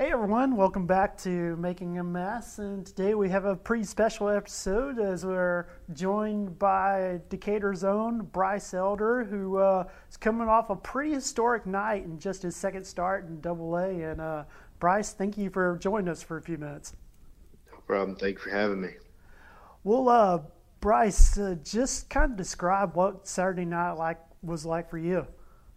Hey everyone, welcome back to Making a Mess, and today we have a pretty special episode as we're joined by Decatur's own Bryce Elder, who is coming off a pretty historic night in just his second start in Double A. And Bryce, thank you for joining us for a few minutes. No problem. Thank you for having me. Well, Bryce, just kind of describe what Saturday night was like for you.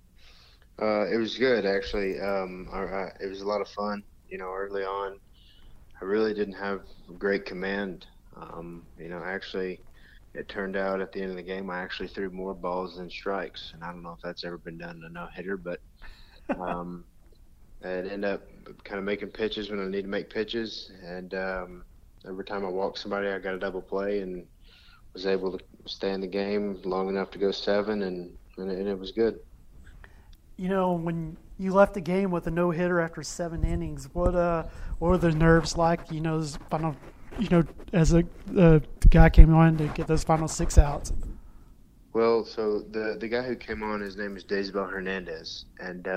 It was good, actually. It was a lot of fun. Early on, I really didn't have great command. Actually, it turned out at the end of the game, I actually threw more balls than strikes, and I don't know if that's ever been done in a no-hitter, but um, it ended up kind of making pitches when I need to make pitches, and every time I walked somebody, I got a double play and was able to stay in the game long enough to go seven, and it was good. When you left the game with a no hitter after 7 innings, what were the nerves like? Those final, as the guy came on to get those final six outs. Well, so the guy who came on, his name is Daysbel Hernandez, and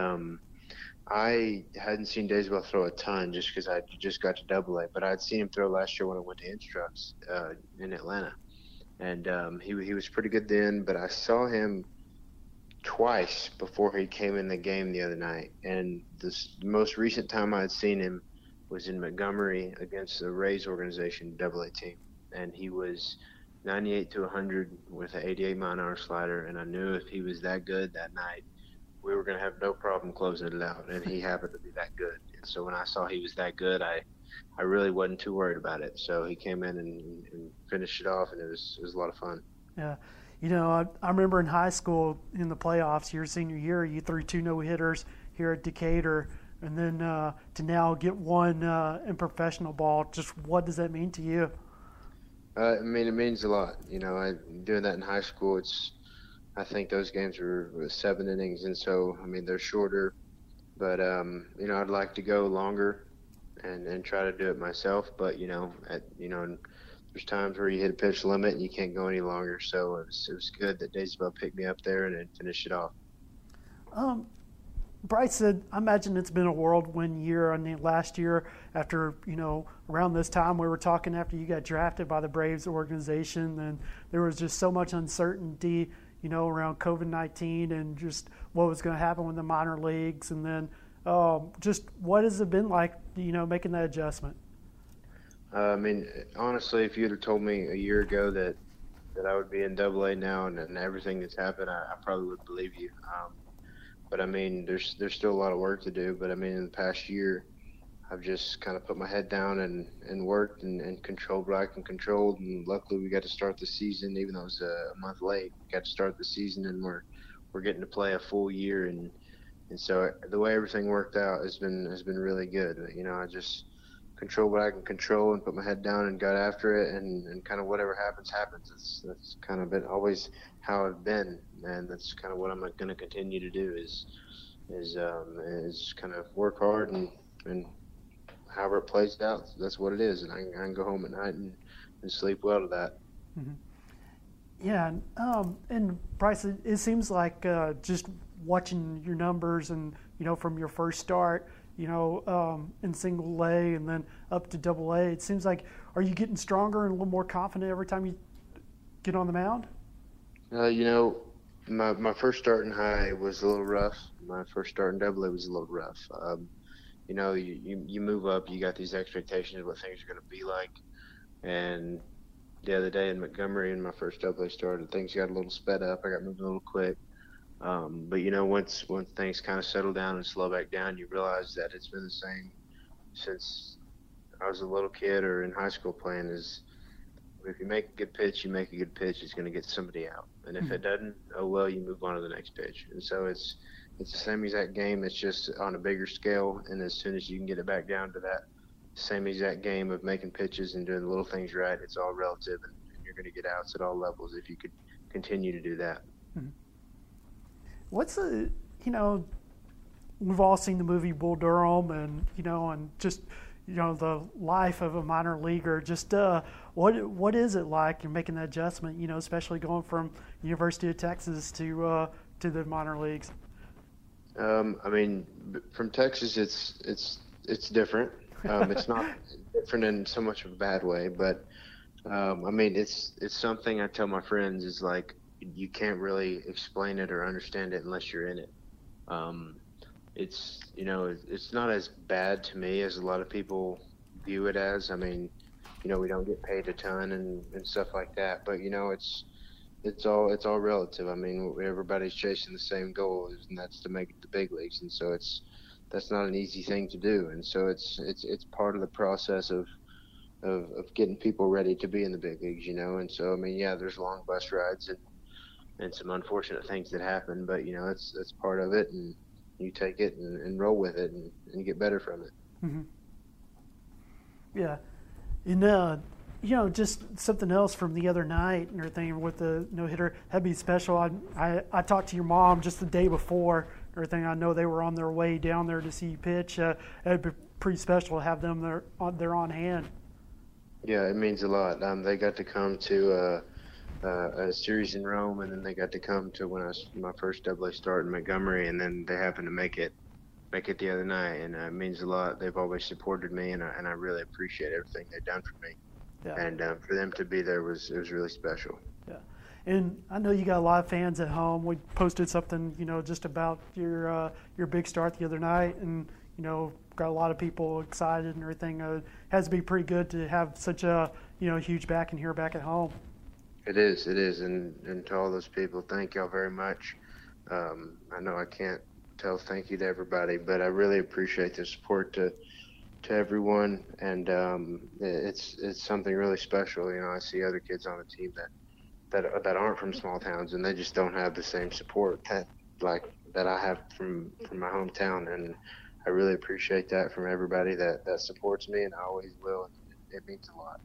I hadn't seen Daysbel throw a ton just because I just got to Double A, but I'd seen him throw last year when I went to Instructs in Atlanta, and he was pretty good then. But I saw him twice before he came in the game the other night, and the most recent time I had seen him was in Montgomery against the Rays organization Double A team, and he was 98 to 100 with an 88-mile-an-hour slider, and I knew if he was that good that night, we were going to have no problem closing it out, and he happened to be that good. And so when I saw he was that good, I really wasn't too worried about it. So he came in and finished it off, and it was a lot of fun. Yeah. I remember in high school in the playoffs, your senior year, you threw two no-hitters here at Decatur, and then to now get one in professional ball. Just what does that mean to you? It means a lot. Doing that in high school, I think those games were 7 innings, and so, they're shorter. But, I'd like to go longer and try to do it myself. But, there's times where you hit a pitch limit and you can't go any longer. So it was good that Daysbel picked me up there and finished it off. Bryce said, I imagine it's been a whirlwind year. Last year, after, around this time we were talking after you got drafted by the Braves organization, and there was just so much uncertainty, around COVID-19 and just what was going to happen with the minor leagues. And then just what has it been like, making that adjustment? Honestly, if you'd have told me a year ago that I would be in Double A now and everything that's happened, I probably would believe you. But there's still a lot of work to do. But in the past year, I've just kind of put my head down and worked and controlled what I can control. And luckily, we got to start the season, even though it was a month late. We got to start the season, and we're getting to play a full year. And so the way everything worked out has been really good. I just control what I can control and put my head down and got after it, and kind of whatever happens. That's kind of been always how I've been, and that's kind of what I'm going to continue to do is kind of work hard and however it plays out, that's what it is, and I can go home at night and sleep well to that. Mm-hmm. Yeah, and Bryce, it seems like just watching your numbers and from your first start, in single A and then up to Double A, it seems like, are you getting stronger and a little more confident every time you get on the mound? My first start in high was a little rough. My first start in Double A was a little rough. You move up, you got these expectations of what things are going to be like. And the other day in Montgomery, in my first Double A start, things got a little sped up. I got moving a little quick. But once things kind of settle down and slow back down, you realize that it's been the same since I was a little kid or in high school playing. Is if you make a good pitch, you make a good pitch, it's going to get somebody out. And if it doesn't, oh well, you move on to the next pitch. And so it's the same exact game. It's just on a bigger scale. And as soon as you can get it back down to that same exact game of making pitches and doing the little things right, it's all relative, and you're going to get outs at all levels if you could continue to do that. Mm-hmm. We've all seen the movie Bull Durham, and just the life of a minor leaguer. Just what is it like? You're making that adjustment, especially going from University of Texas to the minor leagues. From Texas, it's it's different. It's not different in so much of a bad way, but I mean, it's something I tell my friends is like you can't really explain it or understand it unless you're in it. It's it's not as bad to me as a lot of people view it as. I mean, we don't get paid a ton and stuff like that, but it's all relative. I mean, everybody's chasing the same goal, and that's to make it to the big leagues, and so that's not an easy thing to do, and so it's part of the process of getting people ready to be in the big leagues, and so I mean, yeah, there's long bus rides and some unfortunate things that happen, but it's part of it, and you take it and roll with it and get better from it. Mm-hmm. Yeah, and just something else from the other night and everything with the no-hitter, that'd be special. I talked to your mom just the day before and everything. I know they were on their way down there to see you pitch. It'd be pretty special to have them there on hand. Yeah, it means a lot. They got to come to a series in Rome, and then they got to come to my first AA start in Montgomery, and then they happened to make it the other night, and it means a lot. They've always supported me, and I really appreciate everything they've done for me. Yeah. And for them to be there was really special. Yeah, and I know you got a lot of fans at home. We posted something, just about your big start the other night, and got a lot of people excited and everything. It has to be pretty good to have such a huge backing here back at home. It is, and to all those people, thank y'all very much. I know I can't tell thank you to everybody, but I really appreciate the support to everyone, and it's something really special. I see other kids on the team that aren't from small towns, and they just don't have the same support that I have from my hometown, and I really appreciate that from everybody that supports me, and I always will. It means a lot.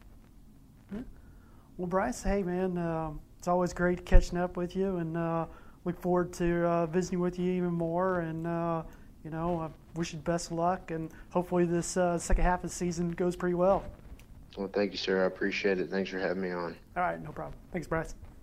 Well, Bryce, hey man, it's always great catching up with you, and look forward to visiting with you even more, and I wish you the best of luck, and hopefully this second half of the season goes pretty well. Well, thank you, sir. I appreciate it. Thanks for having me on. All right, no problem. Thanks, Bryce.